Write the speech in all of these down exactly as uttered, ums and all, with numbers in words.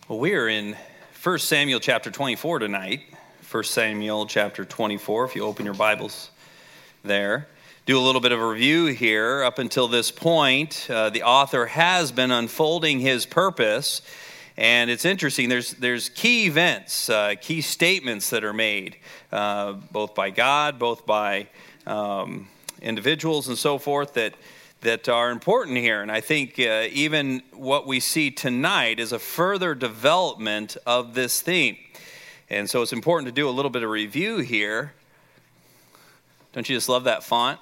Well, we are in First Samuel chapter twenty-four tonight. First Samuel chapter twenty-four, if you open your Bibles there. Do a little bit of a review here. Up until this point, uh, the author has been unfolding his purpose. And it's interesting, there's there's key events, uh, key statements that are made, uh, both by God, both by um, individuals and so forth, that that are important here. And I think uh, even what we see tonight is a further development of this theme. And so it's important to do a little bit of review here. Don't you just love that font?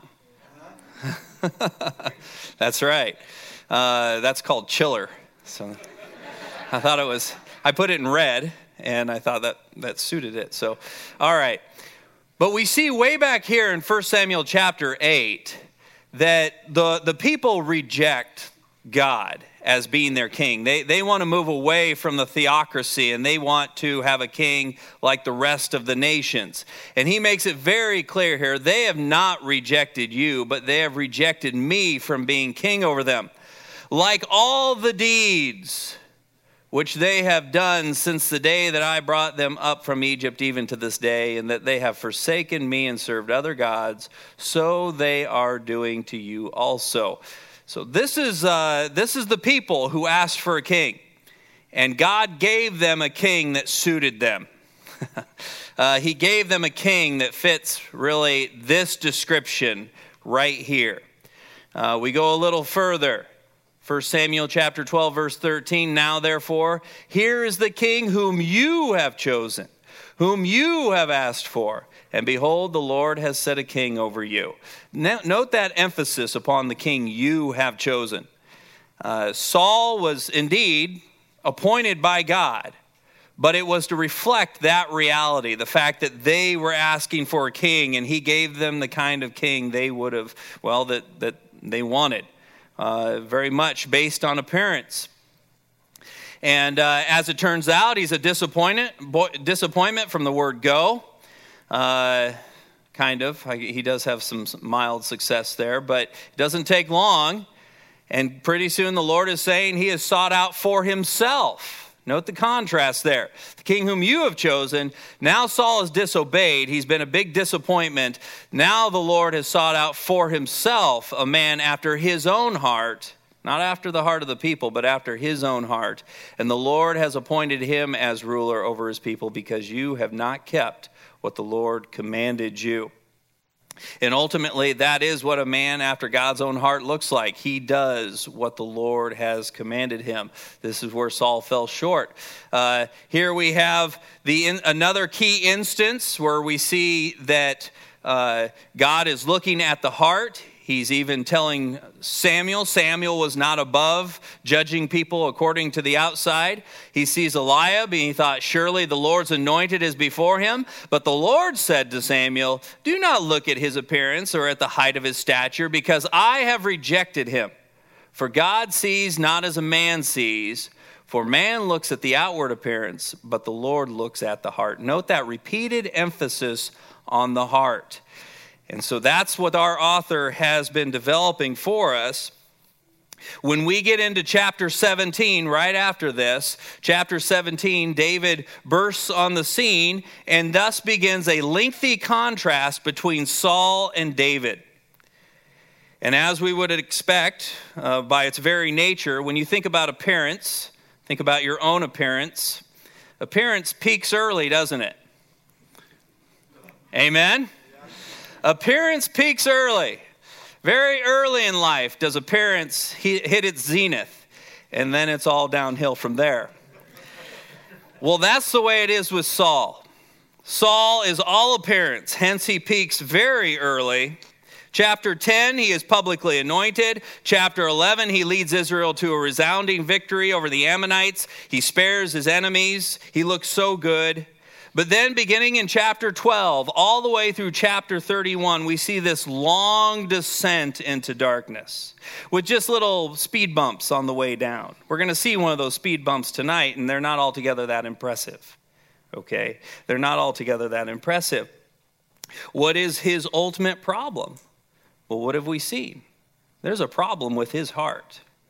That's right. Uh, that's called Chiller. So I thought it was, I put it in red, and I thought that, that suited it. So, all right. But we see way back here in First Samuel chapter eight, that the, the people reject God as being their king. They, they want to move away from the theocracy, and they want to have a king like the rest of the nations. And he makes it very clear here, they have not rejected you, but they have rejected me from being king over them. Like all the deeds which they have done since the day that I brought them up from Egypt, even to this day, and that they have forsaken me and served other gods, so they are doing to you also. So this is uh, this is the people who asked for a king, and God gave them a king that suited them. uh, he gave them a king that fits really this description right here. Uh, we go a little further. First Samuel chapter twelve, verse thirteen, now therefore, here is the king whom you have chosen, whom you have asked for, and behold, the Lord has set a king over you. Now, note that emphasis upon the king you have chosen. Uh, Saul was indeed appointed by God, but it was to reflect that reality, the fact that they were asking for a king, and he gave them the kind of king they would have, well, that, that they wanted. Uh, very much based on appearance. And uh, as it turns out, he's a disappointment, bo- disappointment from the word go. Uh, kind of. He does have some mild success there, but it doesn't take long. And pretty soon the Lord is saying he is sought out for himself. Note the contrast there. The king whom you have chosen, now Saul has disobeyed. He's been a big disappointment. Now the Lord has sought out for himself a man after his own heart, not after the heart of the people, but after his own heart. And the Lord has appointed him as ruler over his people because you have not kept what the Lord commanded you. And ultimately, that is what a man after God's own heart looks like. He does what the Lord has commanded him. This is where Saul fell short. Uh, here we have the in, another key instance where we see that uh, God is looking at the heart. He's even telling Samuel, Samuel was not above judging people according to the outside. He sees Eliab, and he thought, surely the Lord's anointed is before him. But the Lord said to Samuel, do not look at his appearance or at the height of his stature, because I have rejected him. For God sees not as a man sees, for man looks at the outward appearance, but the Lord looks at the heart. Note that repeated emphasis on the heart. And so that's what our author has been developing for us. When we get into chapter seventeen, right after this, chapter seventeen, David bursts on the scene and thus begins a lengthy contrast between Saul and David. And as we would expect, uh, by its very nature, when you think about appearance, think about your own appearance, appearance peaks early, doesn't it? Amen? Appearance peaks early. Very early in life does appearance hit its zenith, and then it's all downhill from there. Well, that's the way it is with Saul. Saul is all appearance, hence he peaks very early. Chapter ten, he is publicly anointed. Chapter eleven, he leads Israel to a resounding victory over the Ammonites. He spares his enemies. He looks so good. But then beginning in chapter twelve, all the way through chapter thirty-one, we see this long descent into darkness with just little speed bumps on the way down. We're going to see one of those speed bumps tonight, and they're not altogether that impressive. Okay? They're not altogether that impressive. What is his ultimate problem? Well, what have we seen? There's a problem with his heart.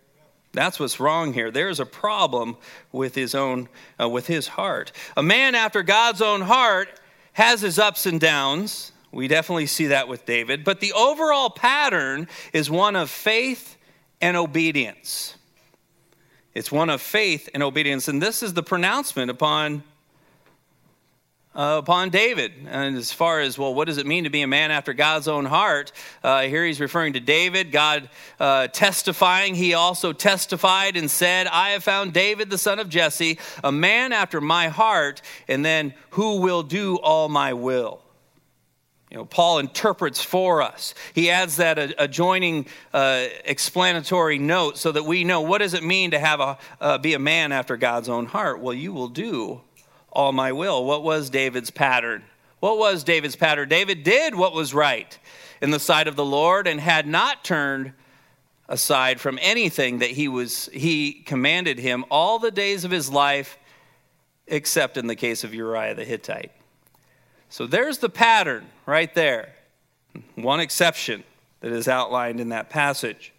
That's what's wrong here. There's a problem with his own, uh, with his heart. A man after God's own heart has his ups and downs. We definitely see that with David. But the overall pattern is one of faith and obedience. It's one of faith and obedience. And this is the pronouncement upon Uh, upon David. And as far as, well, what does it mean to be a man after God's own heart? Uh, here he's referring to David, God uh, testifying. He also testified and said, I have found David, the son of Jesse, a man after my heart, and then who will do all my will. You know, Paul interprets for us. He adds that adjoining uh, explanatory note so that we know, what does it mean to have a uh, be a man after God's own heart? Well, you will do all my will. What was David's pattern? What was David's pattern? David did what was right in the sight of the Lord and had not turned aside from anything that he was he commanded him all the days of his life, except in the case of Uriah the Hittite. So there's the pattern right there. One exception that is outlined in that passage.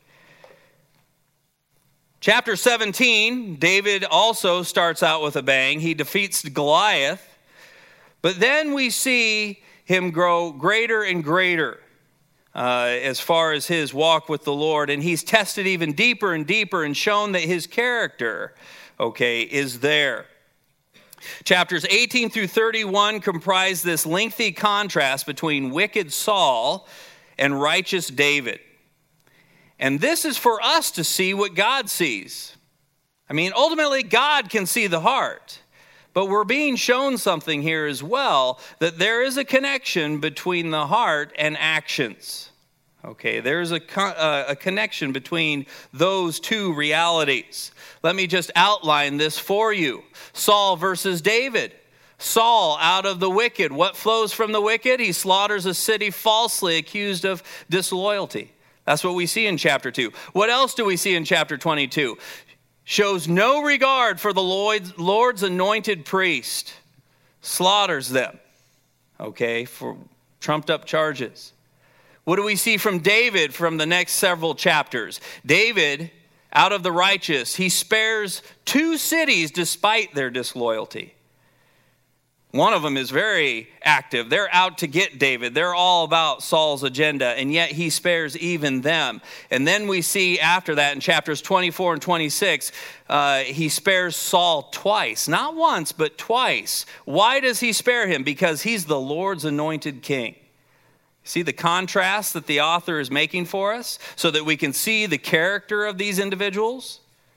Chapter seventeen, David also starts out with a bang. He defeats Goliath, but then we see him grow greater and greater uh, as far as his walk with the Lord, and he's tested even deeper and deeper and shown that his character, okay, is there. Chapters eighteen through thirty-one comprise this lengthy contrast between wicked Saul and righteous David. And this is for us to see what God sees. I mean, ultimately, God can see the heart. But we're being shown something here as well, that there is a connection between the heart and actions. Okay, there's a, uh, a connection between those two realities. Let me just outline this for you. Saul versus David. Saul, out of the wicked. What flows from the wicked? He slaughters a city falsely accused of disloyalty. That's what we see in chapter two. What else do we see in chapter twenty-two? Shows no regard for the Lord's, Lord's anointed priest. Slaughters them, okay, for trumped up charges. What do we see from David from the next several chapters? David, out of the righteous, he spares two cities despite their disloyalty. One of them is very active. They're out to get David. They're all about Saul's agenda, and yet he spares even them. And then we see after that in chapters twenty-four and twenty-six, uh, he spares Saul twice. Not once, but twice. Why does he spare him? Because he's the Lord's anointed king. See the contrast that the author is making for us so that we can see the character of these individuals?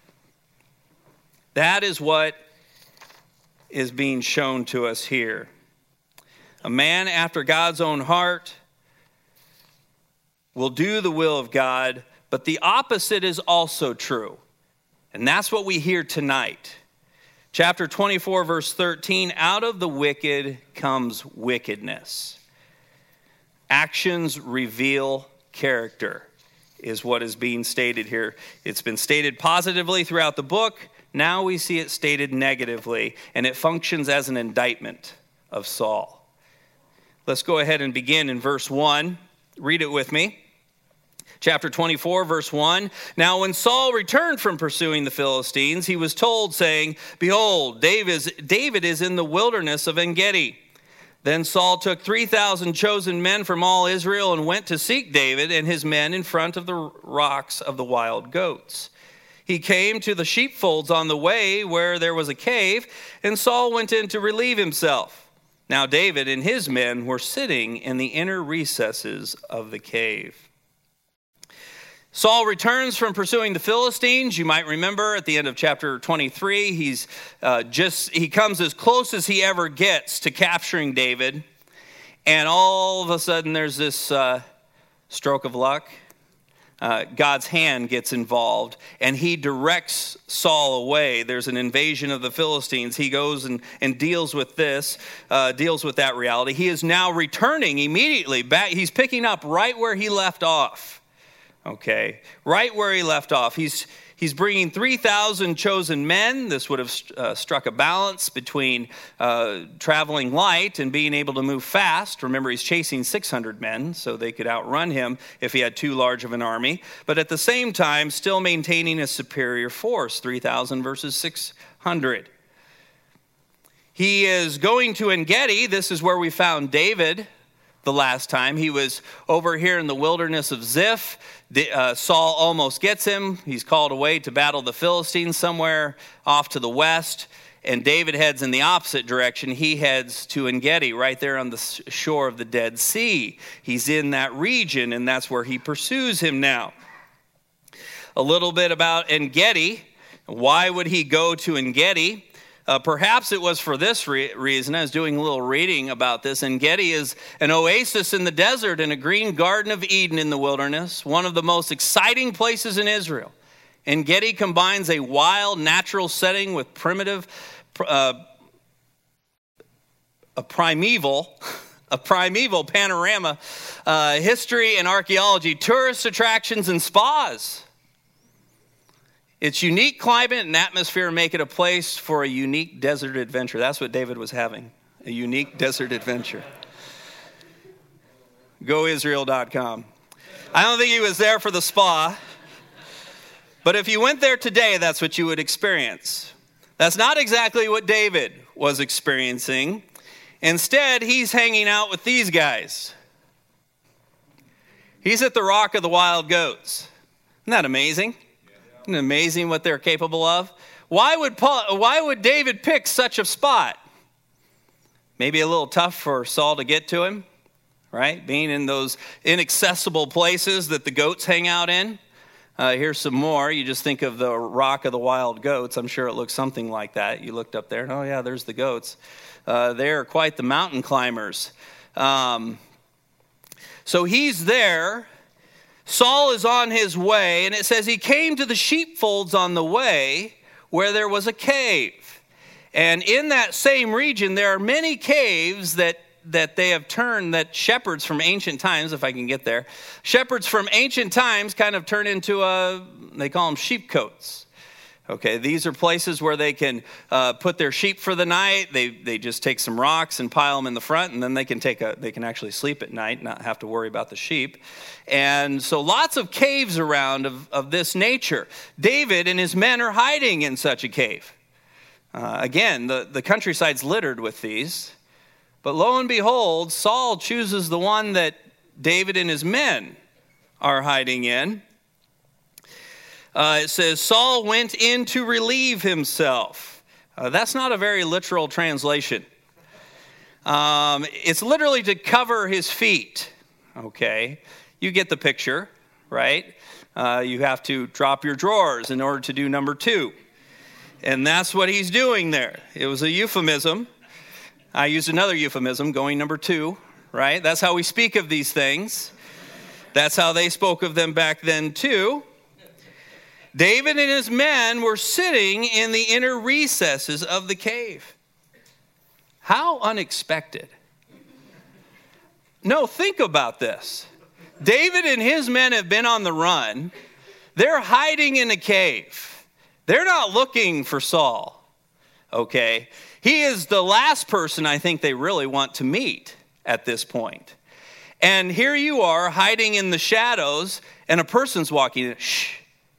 That is what is being shown to us here. A man after God's own heart will do the will of God, but the opposite is also true. And that's what we hear tonight. Chapter twenty-four, verse thirteen, out of the wicked comes wickedness. Actions reveal character, is what is being stated here. It's been stated positively throughout the book. Now we see it stated negatively, and it functions as an indictment of Saul. Let's go ahead and begin in verse one. Read it with me. Chapter twenty-four, verse one. Now when Saul returned from pursuing the Philistines, he was told, saying, Behold, David is in the wilderness of En-Gedi. Then Saul took three thousand chosen men from all Israel and went to seek David and his men in front of the rocks of the wild goats. He came to the sheepfolds on the way where there was a cave, and Saul went in to relieve himself. Now David and his men were sitting in the inner recesses of the cave. Saul returns from pursuing the Philistines. You might remember at the end of chapter twenty-three, he's uh, just he comes as close as he ever gets to capturing David, and all of a sudden there's this uh, stroke of luck. Uh, God's hand gets involved, and he directs Saul away. There's an invasion of the Philistines. He goes and, and deals with this, uh, deals with that reality. He is now returning immediately back. He's picking up right where he left off. Okay, right where he left off. He's he's bringing three thousand chosen men. This would have uh, struck a balance between uh, traveling light and being able to move fast. Remember, he's chasing six hundred men, so they could outrun him if he had too large of an army. But at the same time, still maintaining a superior force, three thousand versus six hundred. He is going to En-Gedi. This is where we found David the last time. He was over here in the wilderness of Ziph. Uh, Saul almost gets him. He's called away to battle the Philistines somewhere off to the west. And David heads in the opposite direction. He heads to En-Gedi, right there on the shore of the Dead Sea. He's in that region, and that's where he pursues him now. A little bit about En-Gedi. Why would he go to En-Gedi? Uh, perhaps it was for this re- reason. I was doing a little reading about this. En-Gedi is an oasis in the desert and a green garden of Eden in the wilderness, one of the most exciting places in Israel. En-Gedi combines a wild, natural setting with primitive, uh, a primeval, a primeval panorama, uh, history and archaeology, tourist attractions and spas. Its unique climate and atmosphere make it a place for a unique desert adventure. That's what David was having, a unique desert adventure. go israel dot com. I don't think he was there for the spa, but if you went there today, that's what you would experience. That's not exactly what David was experiencing. Instead, he's hanging out with these guys. He's at the Rock of the Wild Goats. Isn't that amazing? Isn't it amazing what they're capable of? Why would Paul, why would David pick such a spot? Maybe a little tough for Saul to get to him, right? Being in those inaccessible places that the goats hang out in. Uh, here's some more. You just think of the Rock of the Wild Goats. I'm sure it looks something like that. You looked up there, and oh yeah, there's the goats. Uh, they're quite the mountain climbers. Um, so he's there. Saul is on his way, and it says he came to the sheepfolds on the way where there was a cave. And in that same region, there are many caves that, that they have turned, that shepherds from ancient times, if I can get there, shepherds from ancient times kind of turn into, a, they call them sheepcotes. Okay, these are places where they can uh, put their sheep for the night. They they just take some rocks and pile them in the front, and then they can take a they can actually sleep at night, not have to worry about the sheep. And so lots of caves around of, of this nature. David and his men are hiding in such a cave. Uh, again, the, the countryside's littered with these. But lo and behold, Saul chooses the one that David and his men are hiding in. Uh, it says, Saul went in to relieve himself. Uh, that's not a very literal translation. Um, it's literally to cover his feet. Okay, you get the picture, right? Uh, you have to drop your drawers in order to do number two. And that's what he's doing there. It was a euphemism. I used another euphemism, going number two, right? That's how we speak of these things. That's how they spoke of them back then too. David and his men were sitting in the inner recesses of the cave. How unexpected. No, think about this. David and his men have been on the run. They're hiding in a cave. They're not looking for Saul, okay? He is the last person I think they really want to meet at this point. And here you are hiding in the shadows, and a person's walking in. Shh.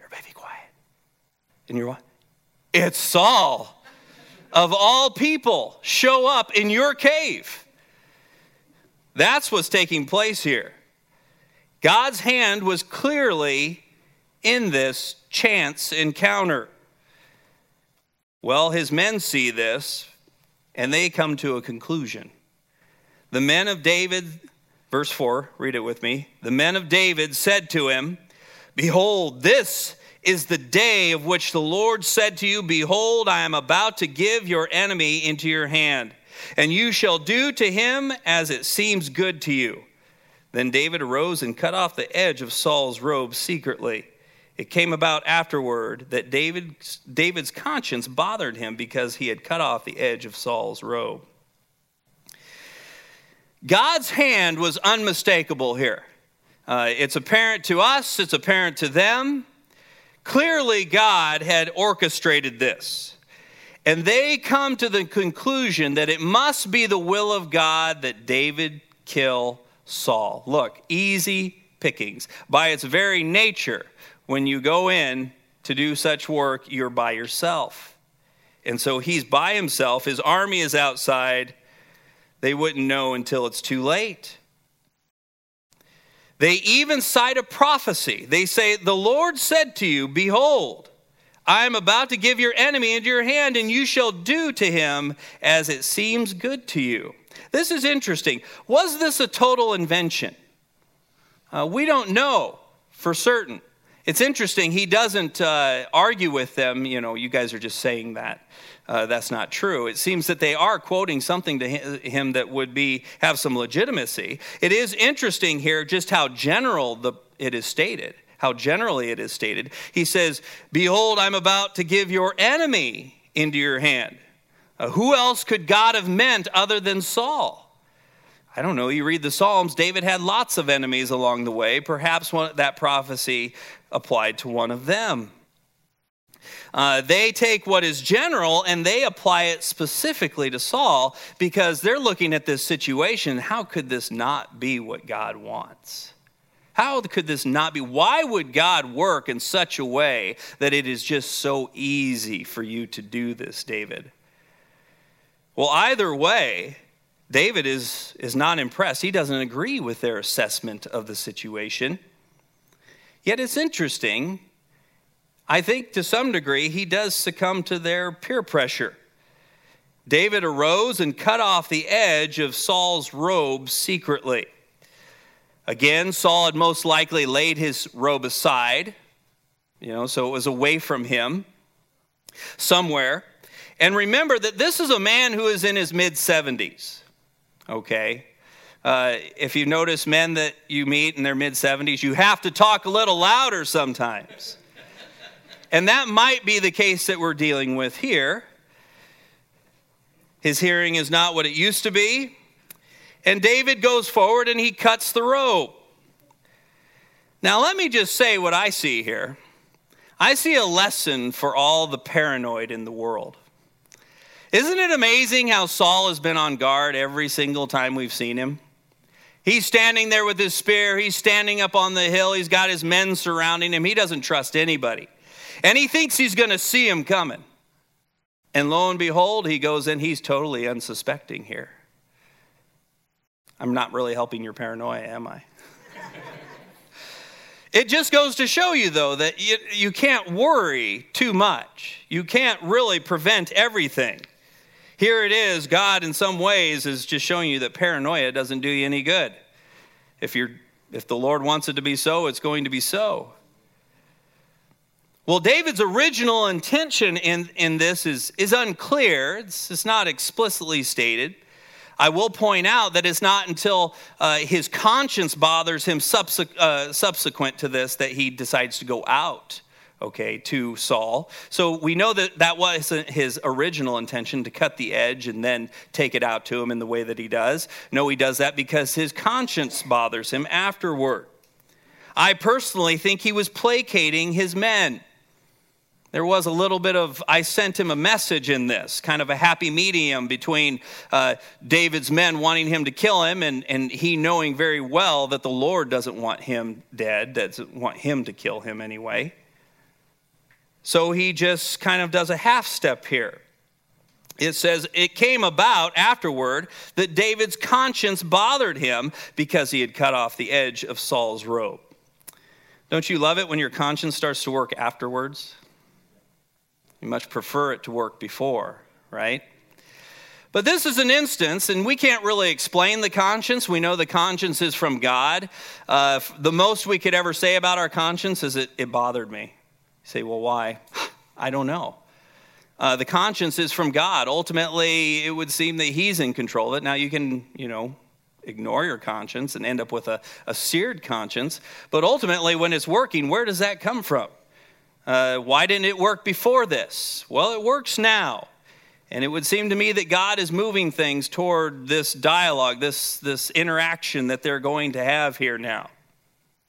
And you're what? It's Saul. Of all people, show up in your cave. That's what's taking place here. God's hand was clearly in this chance encounter. Well, his men see this, and they come to a conclusion. The men of David, verse four, read it with me. The men of David said to him, behold, this is the day of which the Lord said to you, behold, I am about to give your enemy into your hand, and you shall do to him as it seems good to you. Then David arose and cut off the edge of Saul's robe secretly. It came about afterward that David, David's conscience bothered him because he had cut off the edge of Saul's robe. God's hand was unmistakable here. Uh, it's apparent to us, it's apparent to them. Clearly, God had orchestrated this. And they come to the conclusion that it must be the will of God that David kill Saul. Look, easy pickings. By its very nature, when you go in to do such work, you're by yourself. And so he's by himself. His army is outside. They wouldn't know until it's too late. They even cite a prophecy. They say, the Lord said to you, behold, I am about to give your enemy into your hand, and you shall do to him as it seems good to you. This is interesting. Was this a total invention? Uh, we don't know for certain. It's interesting. He doesn't uh, argue with them. You know, you guys are just saying that. Uh, that's not true. It seems that they are quoting something to him that would be have some legitimacy. It is interesting here just how general the, it is stated. How generally it is stated. He says, behold, I'm about to give your enemy into your hand. Uh, who else could God have meant other than Saul? I don't know. You read the Psalms, David had lots of enemies along the way. Perhaps one, that prophecy applied to one of them. Uh, they take what is general and they apply it specifically to Saul because they're looking at this situation. How could this not be what God wants? How could this not be? Why would God work in such a way that it is just so easy for you to do this, David? Well, either way, David is, is not impressed. He doesn't agree with their assessment of the situation. Yet it's interesting. I think to some degree he does succumb to their peer pressure. David arose and cut off the edge of Saul's robe secretly. Again, Saul had most likely laid his robe aside, you know, so it was away from him somewhere. And remember that this is a man who is in his mid-seventies, okay? Uh, if you notice men that you meet in their mid-seventies, you have to talk a little louder sometimes. And that might be the case that we're dealing with here. His hearing is not what it used to be. And David goes forward and he cuts the robe. Now let me just say what I see here. I see a lesson for all the paranoid in the world. Isn't it amazing how Saul has been on guard every single time we've seen him? He's standing there with his spear. He's standing up on the hill. He's got his men surrounding him. He doesn't trust anybody. And he thinks he's going to see him coming. And lo and behold, he goes in. He's totally unsuspecting here. I'm not really helping your paranoia, am I? It just goes to show you, though, that you, you can't worry too much. You can't really prevent everything. Here it is. God, in some ways, is just showing you that paranoia doesn't do you any good. If you're, if the Lord wants it to be so, it's going to be so. Well, David's original intention in, in this is, is unclear. It's, it's not explicitly stated. I will point out that it's not until uh, his conscience bothers him subse- uh, subsequent to this that he decides to go out, okay, to Saul. So we know that that wasn't his original intention, to cut the edge and then take it out to him in the way that he does. No, he does that because his conscience bothers him afterward. I personally think he was placating his men. There was a little bit of, I sent him a message in this, kind of a happy medium between uh, David's men wanting him to kill him and, and he knowing very well that the Lord doesn't want him dead, doesn't want him to kill him anyway. So he just kind of does a half step here. It says, it came about afterward that David's conscience bothered him because he had cut off the edge of Saul's robe. Don't you love it when your conscience starts to work afterwards? You much prefer it to work before, right? But this is an instance, and we can't really explain the conscience. We know the conscience is from God. Uh, the most we could ever say about our conscience is it, it bothered me. You say, well, why? I don't know. Uh, the conscience is from God. Ultimately, it would seem that he's in control of it. Now, you can, you know, ignore your conscience and end up with a, a seared conscience. But ultimately, when it's working, where does that come from? Uh, why didn't it work before this? Well, it works now. And it would seem to me that God is moving things toward this dialogue, this, this interaction that they're going to have here now.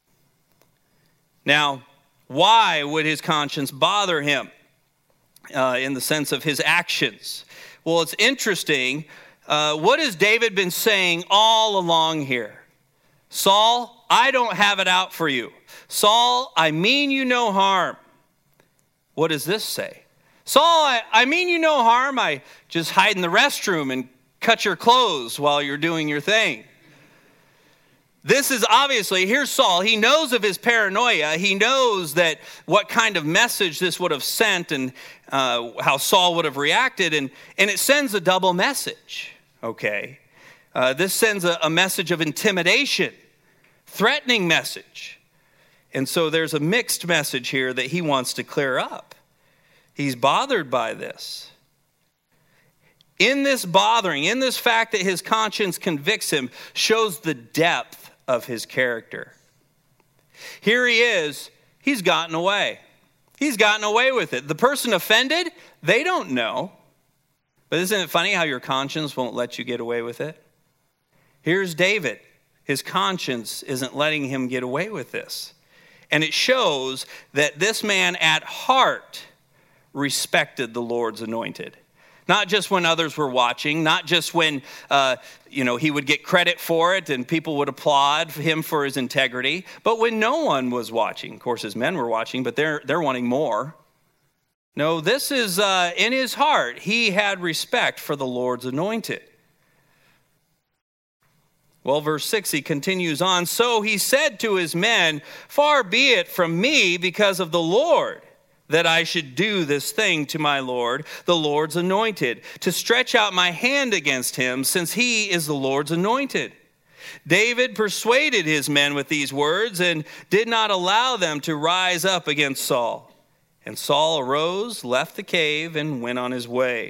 Now, why would his conscience bother him uh, in the sense of his actions? Well, it's interesting. Uh, what has David been saying all along here? Saul, I don't have it out for you. Saul, I mean you no harm. What does this say? Saul, I, I mean you no harm. I just hide in the restroom and cut your clothes while you're doing your thing. This is obviously, here's Saul. He knows of his paranoia. He knows that what kind of message this would have sent and uh, how Saul would have reacted. And, and it sends a double message, okay? Uh, this sends a, a message of intimidation, threatening message. And so there's a mixed message here that he wants to clear up. He's bothered by this. In this bothering, in this fact that his conscience convicts him, shows the depth of his character. Here he is, he's gotten away. He's gotten away with it. The person offended, they don't know. But isn't it funny how your conscience won't let you get away with it? Here's David. His conscience isn't letting him get away with this. And it shows that this man at heart respected the Lord's anointed. Not just when others were watching, not just when uh, you know he would get credit for it and people would applaud him for his integrity, but when no one was watching. Of course, his men were watching, but they're they're wanting more. No, this is uh, in his heart. He had respect for the Lord's anointed. Well, verse six, he continues on. So he said to his men, "Far be it from me because of the Lord, that I should do this thing to my Lord, the Lord's anointed, to stretch out my hand against him, since he is the Lord's anointed." David persuaded his men with these words and did not allow them to rise up against Saul. And Saul arose, left the cave, and went on his way.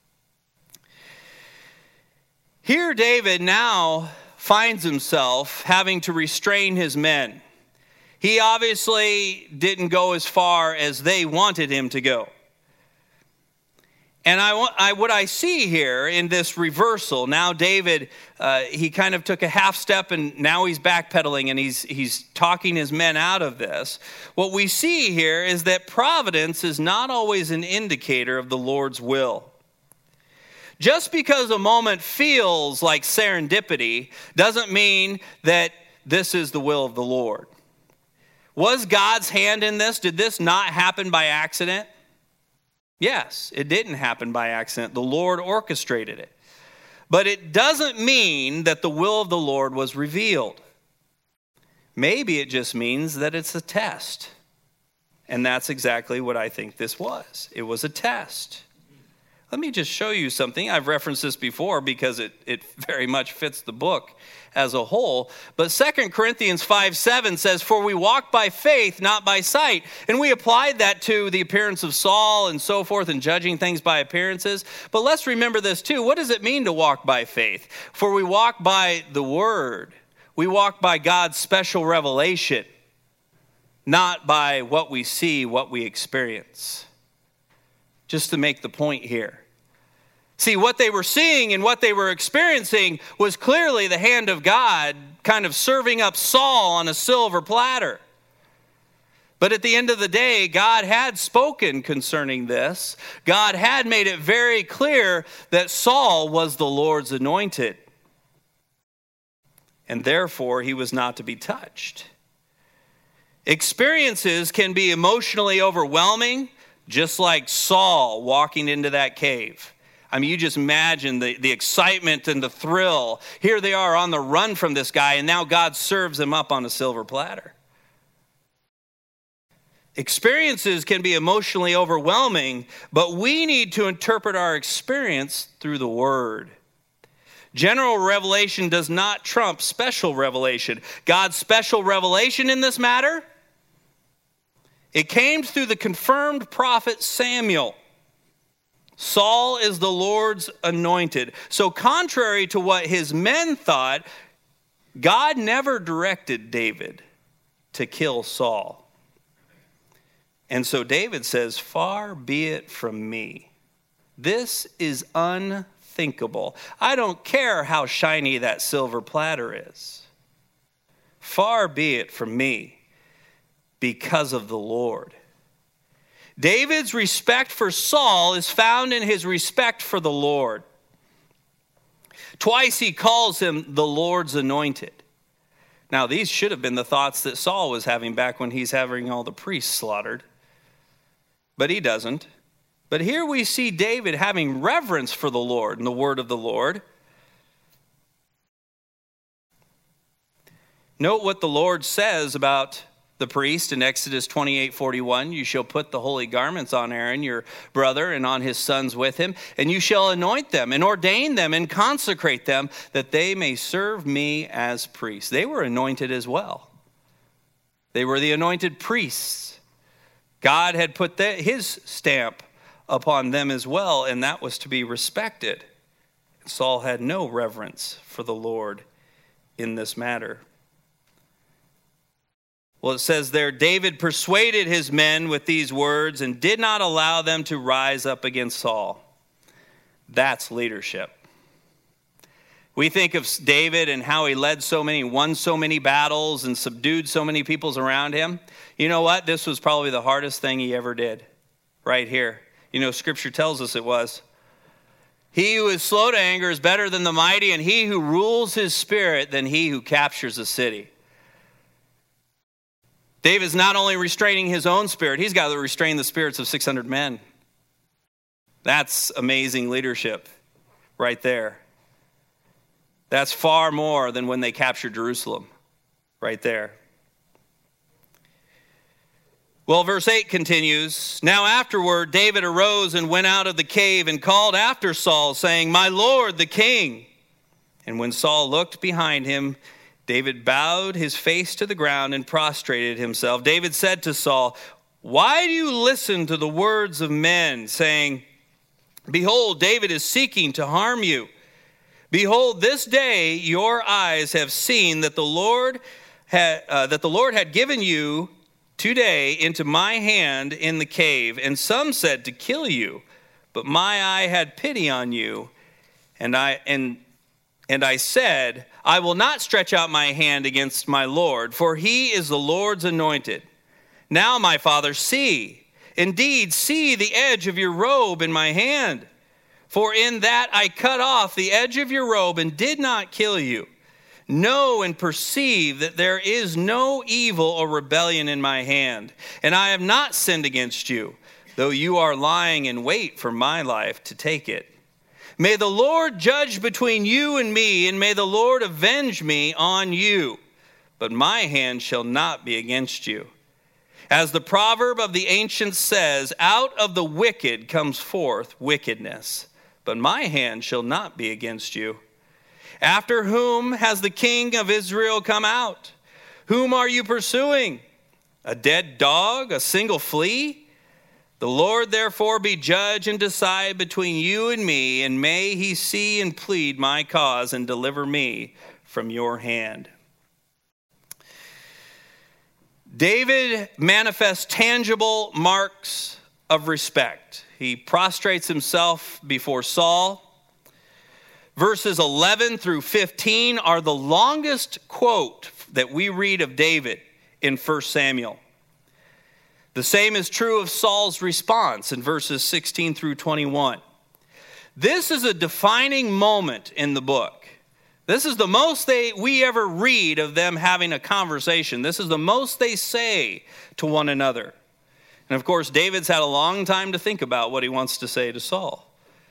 Here David now finds himself having to restrain his men. He obviously didn't go as far as they wanted him to go. And I, I, what I see here in this reversal, now David, uh, he kind of took a half step and now he's backpedaling and he's, he's talking his men out of this. What we see here is that providence is not always an indicator of the Lord's will. Just because a moment feels like serendipity doesn't mean that this is the will of the Lord. Was God's hand in this? Did this not happen by accident? Yes, it didn't happen by accident. The Lord orchestrated it. But it doesn't mean that the will of the Lord was revealed. Maybe it just means that it's a test. And that's exactly what I think this was. It was a test. Let me just show you something. I've referenced this before because it, it very much fits the book as a whole. But Second Corinthians five seven says, "For we walk by faith, not by sight." And we applied that to the appearance of Saul and so forth and judging things by appearances. But let's remember this too. What does it mean to walk by faith? For we walk by the word. We walk by God's special revelation, not by what we see, what we experience. Just to make the point here. See, what they were seeing and what they were experiencing was clearly the hand of God kind of serving up Saul on a silver platter. But at the end of the day, God had spoken concerning this. God had made it very clear that Saul was the Lord's anointed. And therefore, he was not to be touched. Experiences can be emotionally overwhelming, just like Saul walking into that cave. I mean, you just imagine the, the excitement and the thrill. Here they are on the run from this guy, and now God serves them up on a silver platter. Experiences can be emotionally overwhelming, but we need to interpret our experience through the Word. General revelation does not trump special revelation. God's special revelation in this matter, it came through the confirmed prophet Samuel. Saul is the Lord's anointed. So contrary to what his men thought, God never directed David to kill Saul. And so David says, "Far be it from me. This is unthinkable. I don't care how shiny that silver platter is. Far be it from me." because of the Lord. David's respect for Saul is found in his respect for the Lord. Twice he calls him the Lord's anointed. Now, these should have been the thoughts that Saul was having back when he's having all the priests slaughtered. But he doesn't. But here we see David having reverence for the Lord and the word of the Lord. Note what the Lord says about the priest in Exodus twenty-eight forty-one. You shall put the holy garments on Aaron, your brother, and on his sons with him, and you shall anoint them and ordain them and consecrate them that they may serve me as priests. They were anointed as well. They were the anointed priests. God had put the, his stamp upon them as well, and that was to be respected. Saul had no reverence for the Lord in this matter. Well, it says there, David persuaded his men with these words and did not allow them to rise up against Saul. That's leadership. We think of David and how he led so many, won so many battles and subdued so many peoples around him. You know what? This was probably the hardest thing he ever did right here. You know, Scripture tells us it was. He who is slow to anger is better than the mighty, and he who rules his spirit than he who captures a city. David's not only restraining his own spirit, he's got to restrain the spirits of six hundred men. That's amazing leadership right there. That's far more than when they captured Jerusalem right there. Well, verse eight continues, now afterward David arose and went out of the cave and called after Saul, saying, my Lord the king. And when Saul looked behind him, David bowed his face to the ground and prostrated himself. David said to Saul, why do you listen to the words of men, saying, behold, David is seeking to harm you? Behold, this day your eyes have seen that the Lord had, uh, that the Lord had given you today into my hand in the cave. And some said to kill you, but my eye had pity on you, and I and and I said, I will not stretch out my hand against my Lord, for he is the Lord's anointed. Now, my father, see, indeed, see the edge of your robe in my hand. For in that I cut off the edge of your robe and did not kill you. Know and perceive that there is no evil or rebellion in my hand, and I have not sinned against you, though you are lying in wait for my life to take it. May the Lord judge between you and me, and may the Lord avenge me on you. But my hand shall not be against you. As the proverb of the ancients says, out of the wicked comes forth wickedness. But my hand shall not be against you. After whom has the king of Israel come out? Whom are you pursuing? A dead dog, a single flea? The Lord therefore be judge and decide between you and me, and may he see and plead my cause and deliver me from your hand. David manifests tangible marks of respect. He prostrates himself before Saul. Verses eleven through fifteen are the longest quote that we read of David in First Samuel. The same is true of Saul's response in verses sixteen through twenty-one. This is a defining moment in the book. This is the most they we ever read of them having a conversation. This is the most they say to one another. And of course, David's had a long time to think about what he wants to say to Saul.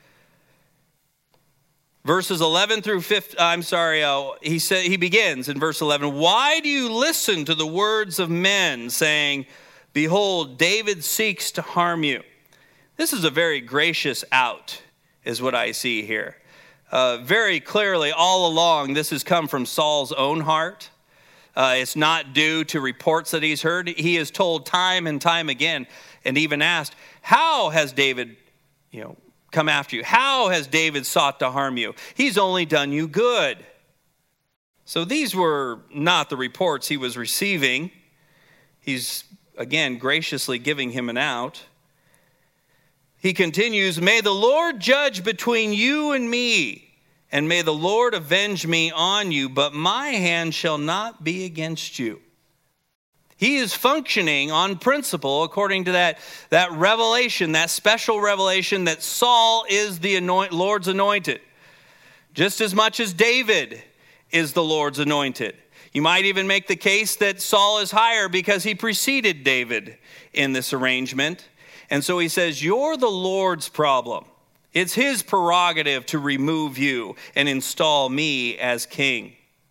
Verses eleven through fifteen, I'm sorry, uh, he said he begins in verse eleven. Why do you listen to the words of men, saying, behold, David seeks to harm you? This is a very gracious out, is what I see here. Uh, very clearly, all along, this has come from Saul's own heart. Uh, it's not due to reports that he's heard. He is told time and time again, and even asked, how has David, you know, come after you? How has David sought to harm you? He's only done you good. So these were not the reports he was receiving. He's, again, graciously giving him an out. He continues, may the Lord judge between you and me, and may the Lord avenge me on you, but my hand shall not be against you. He is functioning on principle according to that, that revelation, that special revelation that Saul is the anoint, Lord's anointed, just as much as David is the Lord's anointed. You might even make the case that Saul is higher because he preceded David in this arrangement. And so he says, you're the Lord's problem. It's his prerogative to remove you and install me as king.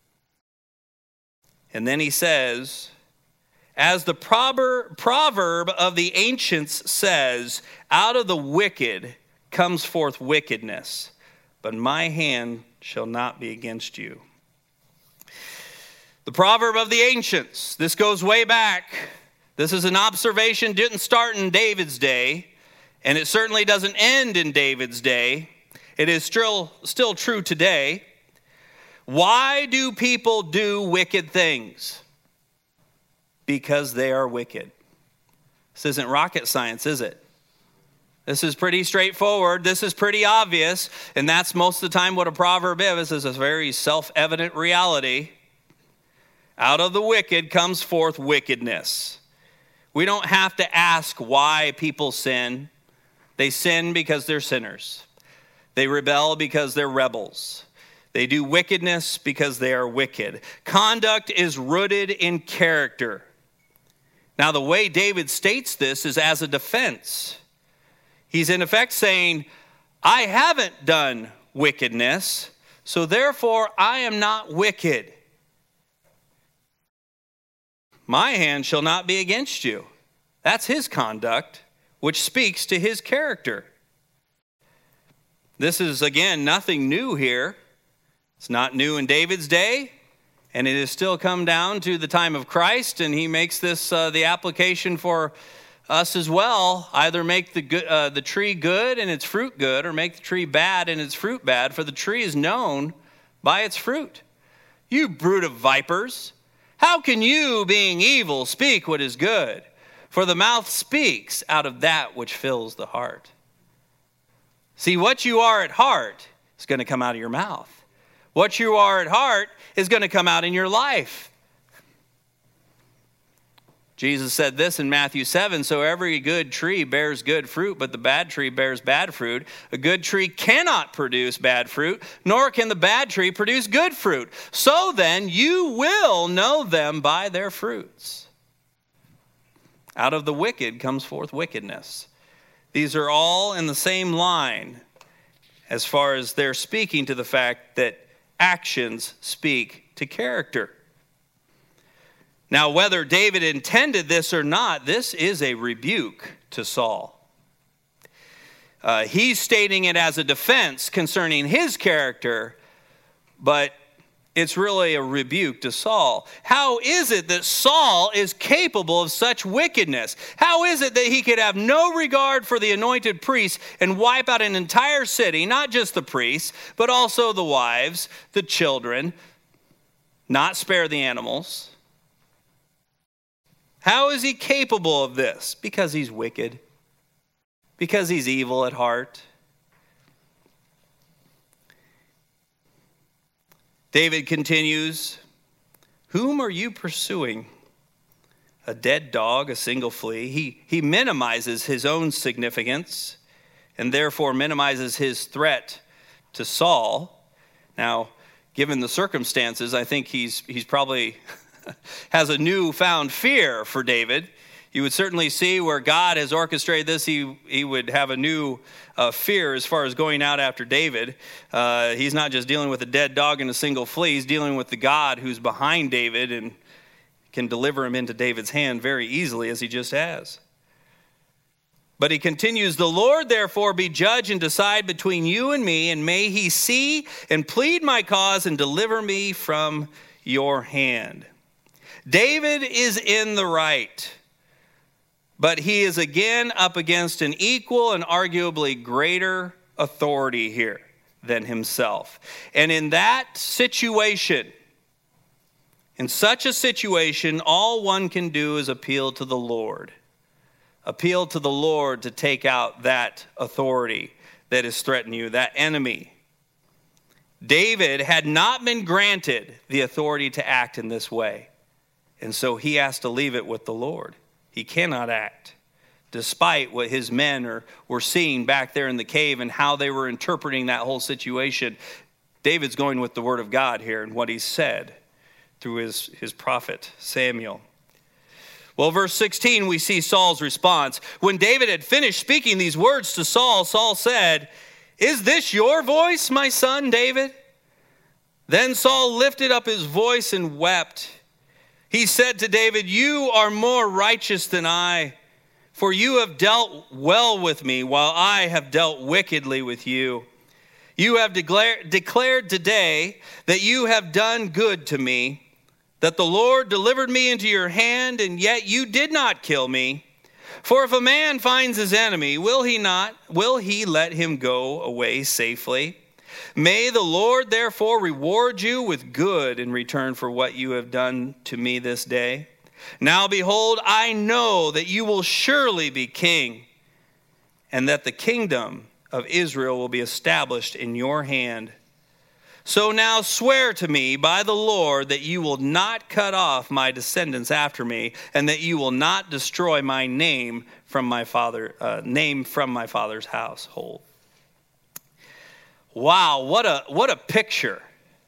And then he says, as the proverb, proverb of the ancients says, out of the wicked comes forth wickedness, but my hand shall not be against you. The proverb of the ancients, this goes way back. This is an observation, didn't start in David's day, and it certainly doesn't end in David's day. It is still, still true today. Why do people do wicked things? Because they are wicked. This isn't rocket science, is it? This is pretty straightforward. This is pretty obvious, and that's most of the time what a proverb is. It's a very self-evident reality. Out of the wicked comes forth wickedness. We don't have to ask why people sin. They sin because they're sinners. They rebel because they're rebels. They do wickedness because they are wicked. Conduct is rooted in character. Now, the way David states this is as a defense. He's in effect saying, I haven't done wickedness, so therefore I am not wicked. My hand shall not be against you. That's his conduct, which speaks to his character. This is, again, nothing new here. It's not new in David's day, and it has still come down to the time of Christ, and he makes this uh, the application for us as well. Either make the, good, uh, the tree good and its fruit good, or make the tree bad and its fruit bad, for the tree is known by its fruit. You brood of vipers! How can you, being evil, speak what is good? For the mouth speaks out of that which fills the heart. See, what you are at heart is going to come out of your mouth. What you are at heart is going to come out in your life. Jesus said this in Matthew seven, so every good tree bears good fruit, but the bad tree bears bad fruit. A good tree cannot produce bad fruit, nor can the bad tree produce good fruit. So then you will know them by their fruits. Out of the wicked comes forth wickedness. These are all in the same line as far as they're speaking to the fact that actions speak to character. Now, whether David intended this or not, this is a rebuke to Saul. Uh, he's stating it as a defense concerning his character, but it's really a rebuke to Saul. How is it that Saul is capable of such wickedness? How is it that he could have no regard for the anointed priests and wipe out an entire city, not just the priests, but also the wives, the children, not spare the animals? How is he capable of this? Because he's wicked. Because he's evil at heart. David continues, whom are you pursuing? A dead dog, a single flea. He, he minimizes his own significance and therefore minimizes his threat to Saul. Now, given the circumstances, I think he's he's probably has a newfound fear for David. You would certainly see where God has orchestrated this, he, he would have a new uh, fear as far as going out after David. Uh, he's not just dealing with a dead dog and a single flea. He's dealing with the God who's behind David and can deliver him into David's hand very easily, as he just has. But he continues, the Lord therefore be judge and decide between you and me, and may he see and plead my cause and deliver me from your hand. David is in the right, but he is again up against an equal and arguably greater authority here than himself. And in that situation, in such a situation, all one can do is appeal to the Lord. Appeal to the Lord to take out that authority that is threatening you, that enemy. David had not been granted the authority to act in this way. And so he has to leave it with the Lord. He cannot act, despite what his men are, were seeing back there in the cave and how they were interpreting that whole situation. David's going with the word of God here and what he said through his, his prophet Samuel. Well, verse sixteen, we see Saul's response. When David had finished speaking these words to Saul, Saul said, "Is this your voice, my son David?" Then Saul lifted up his voice and wept. He said to David, "You are more righteous than I, for you have dealt well with me, while I have dealt wickedly with you. You have declared, declared today that you have done good to me, that the Lord delivered me into your hand, and yet you did not kill me. For if a man finds his enemy, will he not, will he let him go away safely? May the Lord therefore reward you with good in return for what you have done to me this day. Now behold, I know that you will surely be king, and that the kingdom of Israel will be established in your hand. So now swear to me by the Lord that you will not cut off my descendants after me, and that you will not destroy my name from my father uh, name from my father's household." Wow, what a what a picture.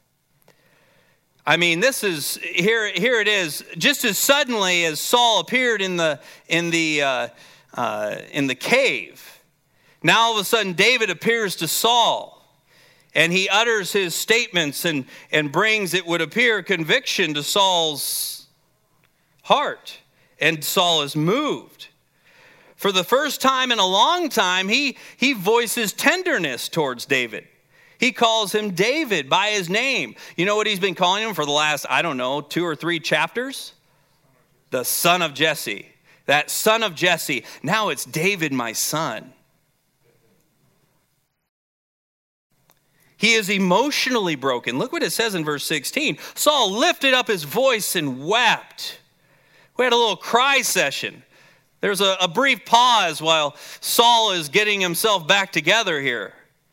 I mean, this is here here it is. Just as suddenly as Saul appeared in the in the uh, uh, in the cave, now all of a sudden David appears to Saul. And he utters his statements and, and brings, it would appear, conviction to Saul's heart. And Saul is moved. For the first time in a long time, he, he voices tenderness towards David. He calls him David by his name. You know what he's been calling him for the last, I don't know, two or three chapters? The son of Jesse. That son of Jesse. Now it's David, my son. He is emotionally broken. Look what it says in verse sixteen. Saul lifted up his voice and wept. We had a little cry session. There's a, a brief pause while Saul is getting himself back together here.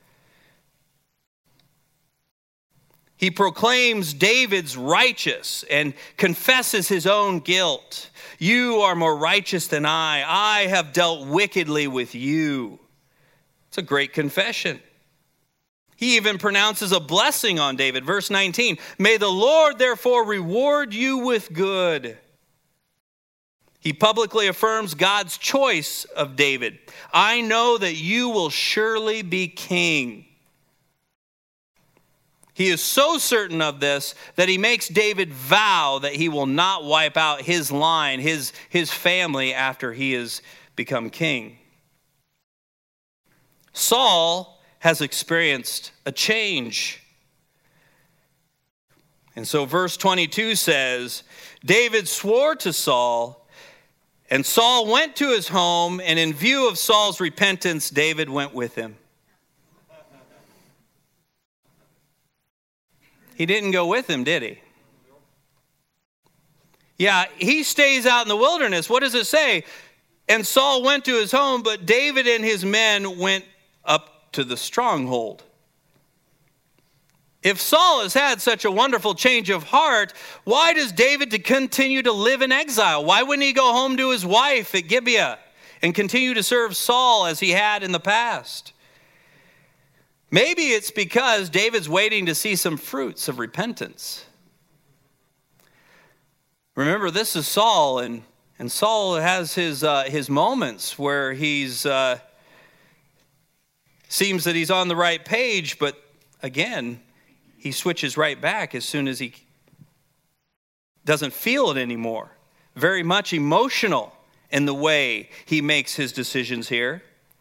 He proclaims David's righteous and confesses his own guilt. You are more righteous than I. I have dealt wickedly with you. It's a great confession. He even pronounces a blessing on David. Verse nineteen, may the Lord therefore reward you with good. He publicly affirms God's choice of David. I know that you will surely be king. He is so certain of this that he makes David vow that he will not wipe out his line, his, his family, after he has become king. Saul has experienced a change. And so verse twenty-two says, David swore to Saul, and Saul went to his home, and in view of Saul's repentance, David went with him. He didn't go with him, did he? Yeah, he stays out in the wilderness. What does it say? And Saul went to his home, but David and his men went up to the stronghold. If Saul has had such a wonderful change of heart, why does David to continue to live in exile? Why wouldn't he go home to his wife at Gibeah and continue to serve Saul as he had in the past? Maybe it's because David's waiting to see some fruits of repentance. Remember, this is Saul, and, and Saul has his uh, his moments where he's uh, seems that he's on the right page, but again, he switches right back as soon as he doesn't feel it anymore. Very much emotional in the way he makes his decisions here.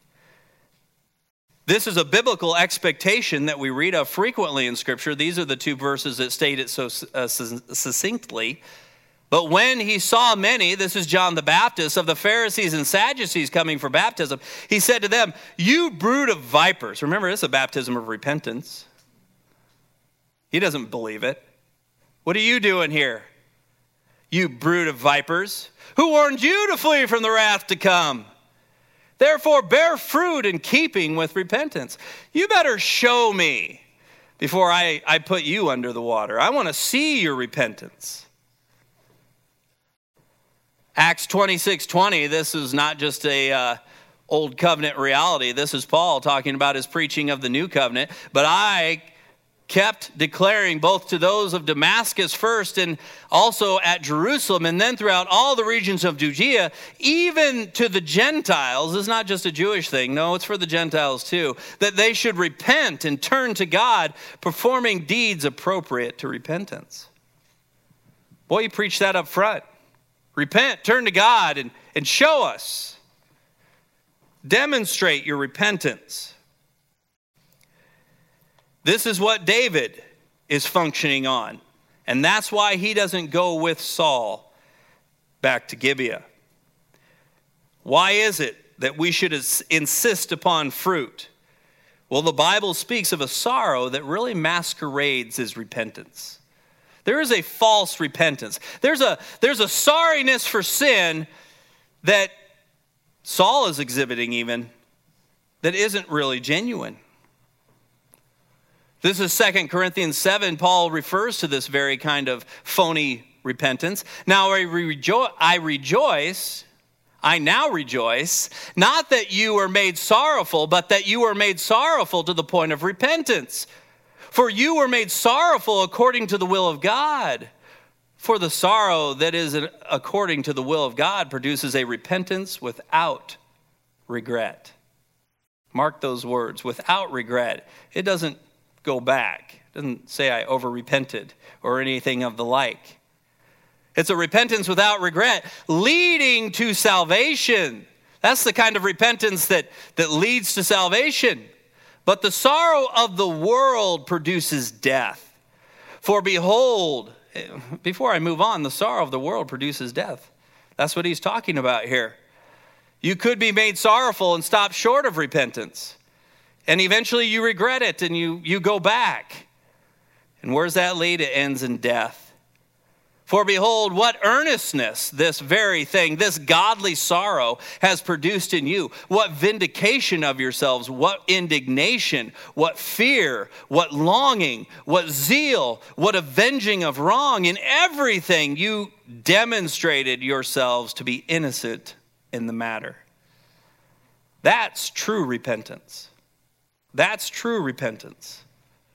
This is a biblical expectation that we read of frequently in Scripture. These are the two verses that state it so uh, succinctly. But when he saw many, this is John the Baptist, of the Pharisees and Sadducees coming for baptism, he said to them, you brood of vipers. Remember, this is a baptism of repentance. He doesn't believe it. What are you doing here, you brood of vipers? Who warned you to flee from the wrath to come? Therefore, bear fruit in keeping with repentance. You better show me before I, I put you under the water. I want to see your repentance. Acts twenty-six twenty, this is not just a uh, old covenant reality. This is Paul talking about his preaching of the new covenant. But I kept declaring both to those of Damascus first and also at Jerusalem and then throughout all the regions of Judea, even to the Gentiles. This is not just a Jewish thing. No, it's for the Gentiles too. That they should repent and turn to God, performing deeds appropriate to repentance. Boy, you preach that up front. Repent, turn to God and, and show us. Demonstrate your repentance. This is what David is functioning on. And that's why he doesn't go with Saul back to Gibeah. Why is it that we should insist upon fruit? Well, the Bible speaks of a sorrow that really masquerades as repentance. There is a false repentance. There's a, there's a sorriness for sin that Saul is exhibiting even that isn't really genuine. This is Second Corinthians seven. Paul refers to this very kind of phony repentance. Now I, rejo- I rejoice, I now rejoice, not that you were made sorrowful, but that you were made sorrowful to the point of repentance. For you were made sorrowful according to the will of God. For the sorrow that is according to the will of God produces a repentance without regret. Mark those words, without regret. It doesn't go back. It doesn't say I over-repented or anything of the like. It's a repentance without regret, leading to salvation. That's the kind of repentance that, that leads to salvation. But the sorrow of the world produces death. For behold, before I move on, the sorrow of the world produces death. That's what he's talking about here. You could be made sorrowful and stop short of repentance. And eventually you regret it and you, you go back. And where does that lead? It ends in death. For behold, what earnestness this very thing, this godly sorrow has produced in you. What vindication of yourselves, what indignation, what fear, what longing, what zeal, what avenging of wrong. In everything you demonstrated yourselves to be innocent in the matter. That's true repentance. That's true repentance.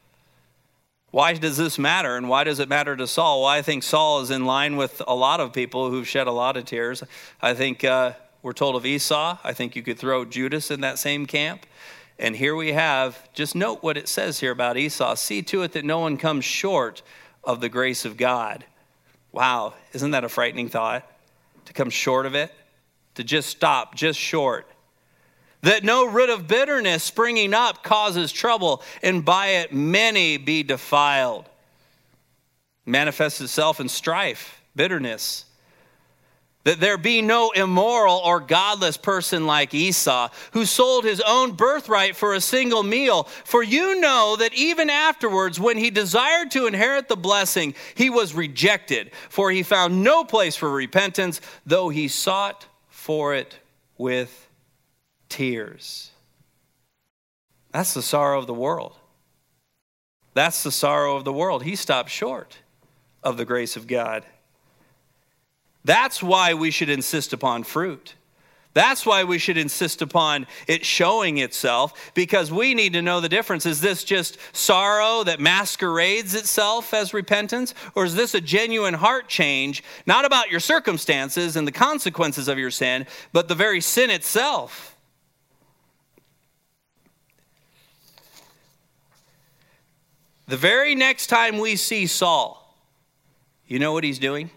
Why does this matter, and why does it matter to Saul? Well, I think Saul is in line with a lot of people who've shed a lot of tears. I think uh, we're told of Esau. I think you could throw Judas in that same camp. And here we have, just note what it says here about Esau. See to it that no one comes short of the grace of God. Wow, isn't that a frightening thought? To come short of it? To just stop, just short. That no root of bitterness springing up causes trouble, and by it many be defiled. Manifests itself in strife, bitterness. That there be no immoral or godless person like Esau, who sold his own birthright for a single meal. For you know that even afterwards, when he desired to inherit the blessing, he was rejected, for he found no place for repentance, though he sought for it with tears. That's the sorrow of the world. That's the sorrow of the world. He stopped short of the grace of God. That's why we should insist upon fruit. That's why we should insist upon it showing itself, because we need to know the difference. Is this just sorrow that masquerades itself as repentance? Or is this a genuine heart change, not about your circumstances and the consequences of your sin, but the very sin itself? The very next time we see Saul, you know what he's doing?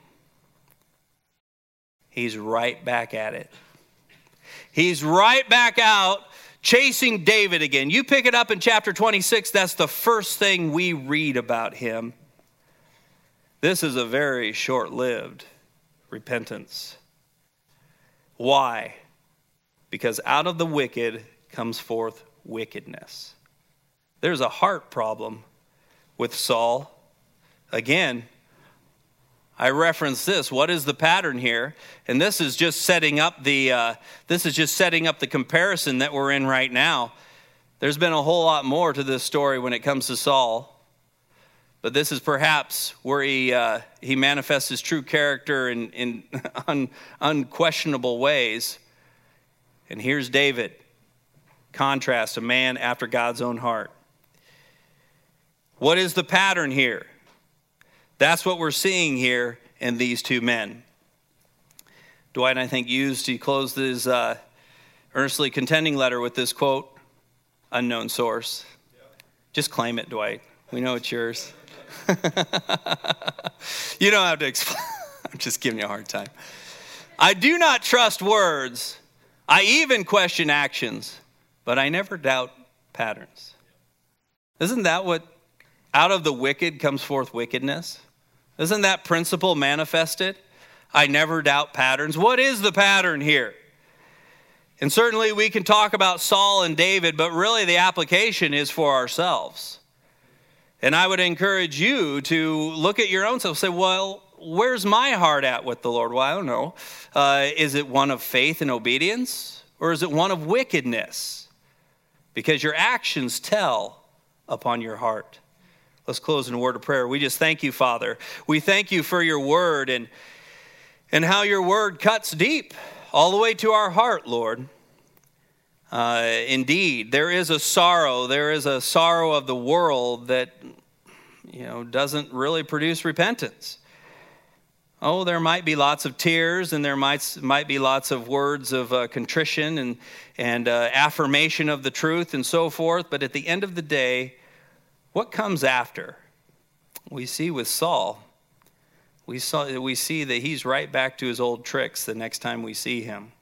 He's right back at it. He's right back out chasing David again. You pick it up in chapter twenty-six, that's the first thing we read about him. This is a very short-lived repentance. Why? Because out of the wicked comes forth wickedness. There's a heart problem with Saul. Again, I reference this. What is the pattern here? And this is just setting up the uh, this is just setting up the comparison that we're in right now. There's been a whole lot more to this story when it comes to Saul. but this is perhaps where he uh, he manifests his true character in, in un, unquestionable ways. And here's David, contrast, a man after God's own heart. What is the pattern here? That's what we're seeing here in these two men. Dwight, I think, used, he closed his uh, earnestly contending letter with this quote, unknown source. Just claim it, Dwight. We know it's yours. You don't have to explain. I'm just giving you a hard time. I do not trust words. I even question actions, but I never doubt patterns. Isn't that what, out of the wicked comes forth wickedness? Isn't that principle manifested? I never doubt patterns. What is the pattern here? And certainly we can talk about Saul and David, but really the application is for ourselves. And I would encourage you to look at your own self, say, well, where's my heart at with the Lord? Well, I don't know. Uh, is it one of faith and obedience, or is it one of wickedness? Because your actions tell upon your heart. Let's close in a word of prayer. We just thank you, Father. We thank you for your word and, and how your word cuts deep all the way to our heart, Lord. Uh, indeed, there is a sorrow. There is a sorrow of the world that, you know, doesn't really produce repentance. Oh, there might be lots of tears, and there might might be lots of words of uh, contrition and and uh, affirmation of the truth and so forth. But at the end of the day, what comes after? We see with Saul, we saw we see that he's right back to his old tricks the next time we see him.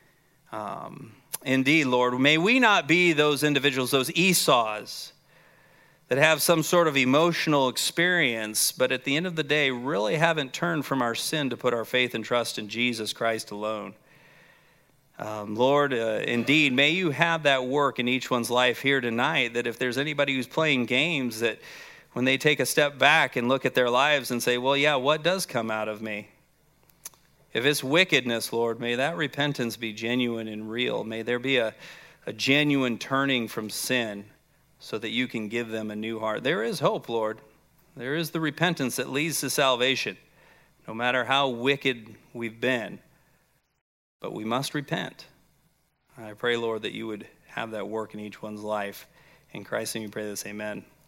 Um, indeed, Lord, may we not be those individuals, those Esau's, that have some sort of emotional experience, but at the end of the day, really haven't turned from our sin to put our faith and trust in Jesus Christ alone. Um, Lord, uh, indeed, may you have that work in each one's life here tonight, that if there's anybody who's playing games, that when they take a step back and look at their lives and say, well, yeah, what does come out of me? If it's wickedness, Lord, may that repentance be genuine and real. May there be a, a genuine turning from sin, so that you can give them a new heart. There is hope, Lord. There is the repentance that leads to salvation, no matter how wicked we've been. But we must repent. I pray, Lord, that you would have that work in each one's life. In Christ's name we pray this, amen.